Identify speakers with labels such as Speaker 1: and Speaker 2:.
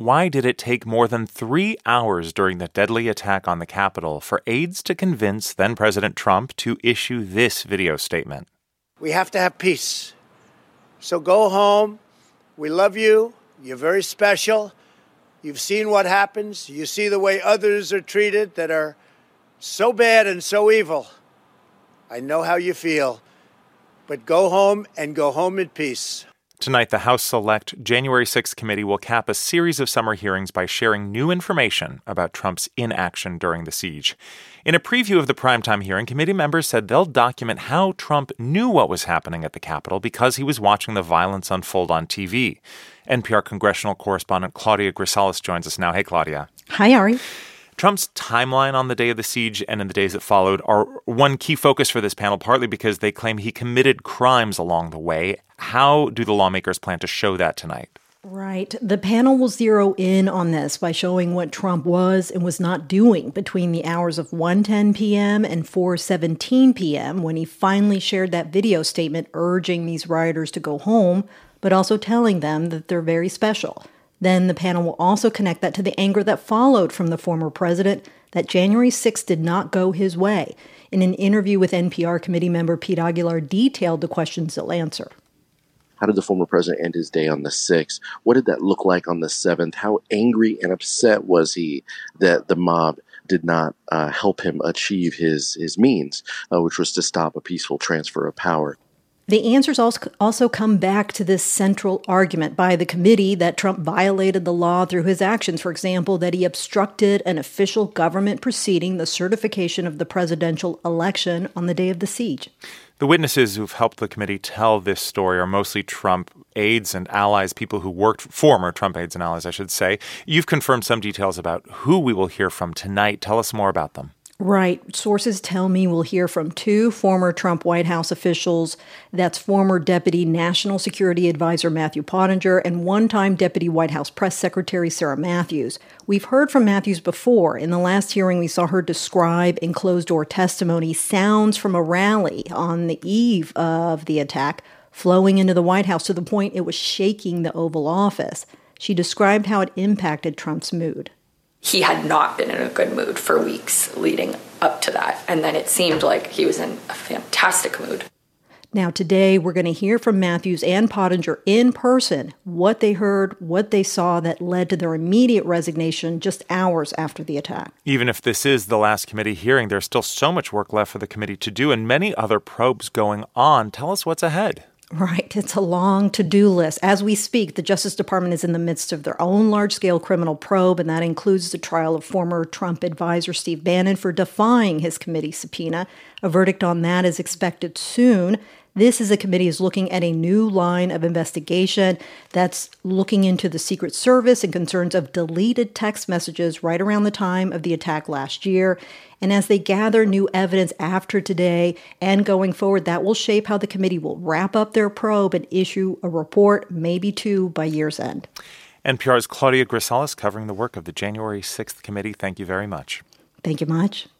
Speaker 1: Why did it take more than 3 hours during the deadly attack on the Capitol for aides to convince then-President Trump to issue this video statement?
Speaker 2: We have to have peace. So go home. We love you. You're very special. You've seen what happens. You see the way others are treated that are so bad and so evil. I know how you feel. But go home and go home in peace.
Speaker 1: Tonight, the House Select January 6th committee will cap a series of summer hearings by sharing new information about Trump's inaction during the siege. In a preview of the primetime hearing, committee members said they'll document how Trump knew what was happening at the Capitol because he was watching the violence unfold on TV. NPR congressional correspondent Claudia Grisales joins us now. Hey, Claudia.
Speaker 3: Hi, Ari.
Speaker 1: Trump's timeline on the day of the siege and in the days that followed are one key focus for this panel, partly because they claim he committed crimes along the way. How do the lawmakers plan to show that tonight?
Speaker 3: Right. The panel will zero in on this by showing what Trump was and was not doing between the hours of 1:10 p.m. and 4:17 p.m. when he finally shared that video statement urging these rioters to go home, but also telling them that they're very special. Then the panel will also connect that to the anger that followed from the former president that January 6th did not go his way. In an interview with NPR committee member Pete Aguilar detailed the questions they'll answer.
Speaker 4: How did the former president end his day on the 6th? What did that look like on the 7th? How angry and upset was he that the mob did not help him achieve his means, which was to stop a peaceful transfer of power?
Speaker 3: The answers also come back to this central argument by the committee that Trump violated the law through his actions. For example, that he obstructed an official government proceeding, the certification of the presidential election on the day of the siege.
Speaker 1: The witnesses who've helped the committee tell this story are mostly Trump aides and allies, people who worked, former Trump aides and allies, I should say. You've confirmed some details about who we will hear from tonight. Tell us more about them.
Speaker 3: Right. Sources tell me we'll hear from 2 former Trump White House officials. That's former Deputy National Security Advisor Matthew Pottinger and one-time Deputy White House Press Secretary Sarah Matthews. We've heard from Matthews before. In the last hearing, we saw her describe in closed-door testimony sounds from a rally on the eve of the attack flowing into the White House to the point it was shaking the Oval Office. She described how it impacted Trump's mood.
Speaker 5: He had not been in a good mood for weeks leading up to that. And then it seemed like he was in a fantastic mood.
Speaker 3: Now, today, we're going to hear from Matthews and Pottinger in person, what they heard, what they saw that led to their immediate resignation just hours after the attack.
Speaker 1: Even if this is the last committee hearing, there's still so much work left for the committee to do and many other probes going on. Tell us what's ahead.
Speaker 3: Right. It's a long to-do list. As we speak, the Justice Department is in the midst of their own large-scale criminal probe, and that includes the trial of former Trump advisor Steve Bannon for defying his committee subpoena. A verdict on that is expected soon. This is a committee is looking at a new line of investigation that's looking into the Secret Service and concerns of deleted text messages right around the time of the attack last year. And as they gather new evidence after today and going forward, that will shape how the committee will wrap up their probe and issue a report, maybe 2, by year's end.
Speaker 1: NPR's Claudia Grisales covering the work of the January 6th committee. Thank you very much.
Speaker 3: Thank you much.